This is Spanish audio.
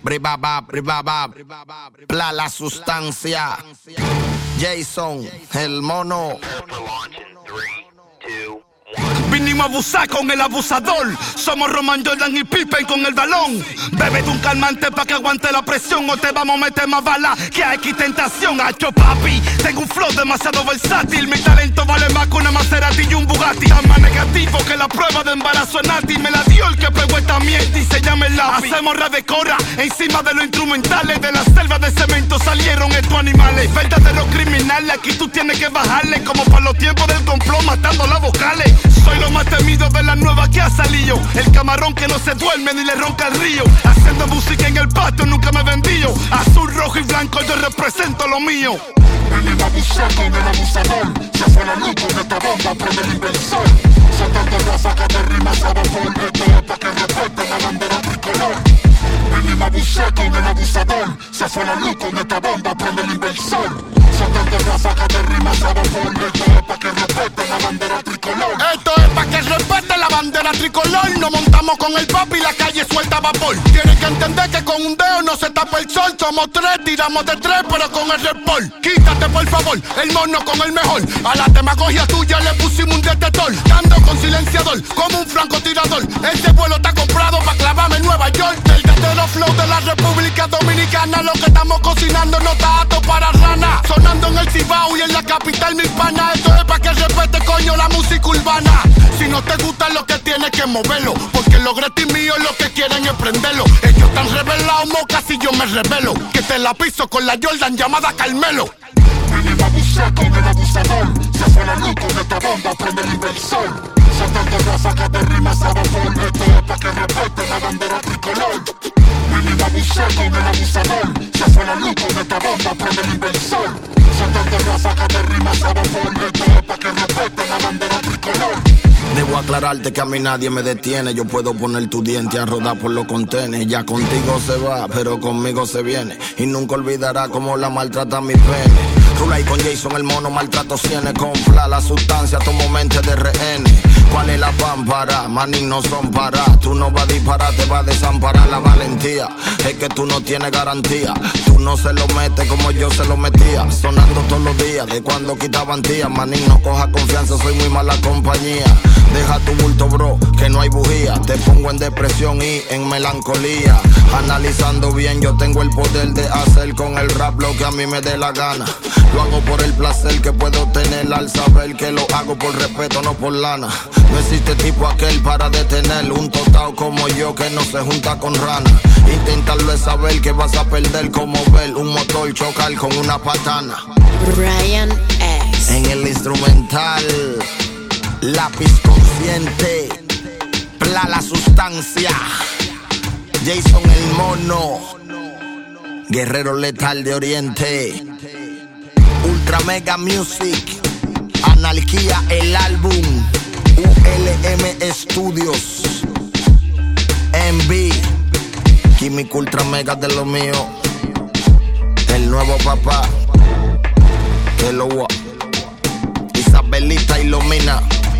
Bribabab, Pla la sustancia. Jason, el mono. Vinimos a abusar con el abusador. Somos Roman Jordan y Pippen con el balón. Bébete un calmante pa' que aguante la presión, o te vamos a meter más balas que aquí tentación. Hacho papi, tengo un flow demasiado versátil. Mi talento vale más que una Maserati y un Bugatti. Tan más negativo que la prueba de embarazo en Nati. Me la dio el que pegó esta mierda y se llama el lápiz. Hacemos rap de cora encima de los instrumentales. De la selva de cemento salieron estos animales. Verdaderos criminales, aquí tú tienes que bajarle. Como para los tiempos del complot matando las vocales. Soy lo más temido de la nueva que ha salido. El camarón que no se duerme ni le ronca el río. Haciendo música en el patio nunca me vendío. Azul, rojo y blanco yo represento lo mío. Venimos a abusar con el abusador. Se fue la luz con esta bomba, prende el inversor. Soltando ráfagas de rimas a vapor. Esto es pa' que respete la bandera tricolor. Venimos a abusar con el abusador. Se fue la luz con esta bomba, prende el inversor. Soltando ráfagas de rimas a vapor. Esto es pa' que respete la bandera tricolor. Esto es pa' que respete la bandera tricolor. Nos montamos con el papi y la calle suelta vapor. Tienes que entender que con un dedo no se tapa el sol. Somos tres, tiramos de tres, pero con el report. Quítate por favor, el mono con el mejor. A la demagogia tuya le pusimos un detector. Dando con silenciador, como un francotirador. Este vuelo está comprado pa' clavarme en Nueva York. El verdadero flow de la República Dominicana. Lo que estamos cocinando no está apto para rana. Sonando en el Cibao y en la capital mi pana. Esto es pa' que respete coño la música urbana. Si no te gusta lo que tienes que moverlo, porque los Gretis míos lo que quieren es prenderlo. Ellos están revelados, mocas, y yo me revelo. Que te la piso con la Jordan llamada Carmelo. Venimos a abusar con el abusador. Se fue la luz con esta bomba, prende el inversor. Soltando ráfagas de rimas a vapor. Esto es pa' que respete la bandera tricolor. Venimos a abusar con el abusador. Se fue la luz con esta bomba, prende el inversor. Soltando ráfagas de rimas a vapor. Esto es pa' que respete la bandera tricolor. Debo aclararte que a mí nadie me detiene. Yo puedo poner tu diente a rodar por los contenes. Ya contigo se va, pero conmigo se viene. Y nunca olvidará cómo la maltrata mi pene. Rulay con Jason, el mono, maltrato cienes. Con Fla, la sustancia, tomo mente de rehenes. ¿Cuál es la pámpara? Manín no son para. Tú no vas a disparar, te vas a desamparar la valentía. Es que tú no tienes garantía. Tú no se lo metes como yo se lo metía. Sonando todos los días, de cuando quitaban tía. Manín, no coja confianza, soy muy mala compañía. Deja tu bulto, bro, que no hay bujía. Te pongo en depresión y en melancolía. Analizando bien, yo tengo el poder de hacer con el rap lo que a mí me dé la gana. Lo hago por el placer que puedo tener al saber que lo hago por respeto, no por lana. No existe tipo aquel para detener un totao como yo que no se junta con rana. Intentarlo es saber que vas a perder, como ver un motor chocar con una patana. Ryan X. En el instrumental, lápiz consciente, Pla la sustancia, Jason el mono, guerrero letal de Oriente, Ultra Mega Music, Anarquía el álbum, ULM Studios, MB, Químico Ultra Mega de lo mío, el nuevo papá, que lo Isabelita Ilumina.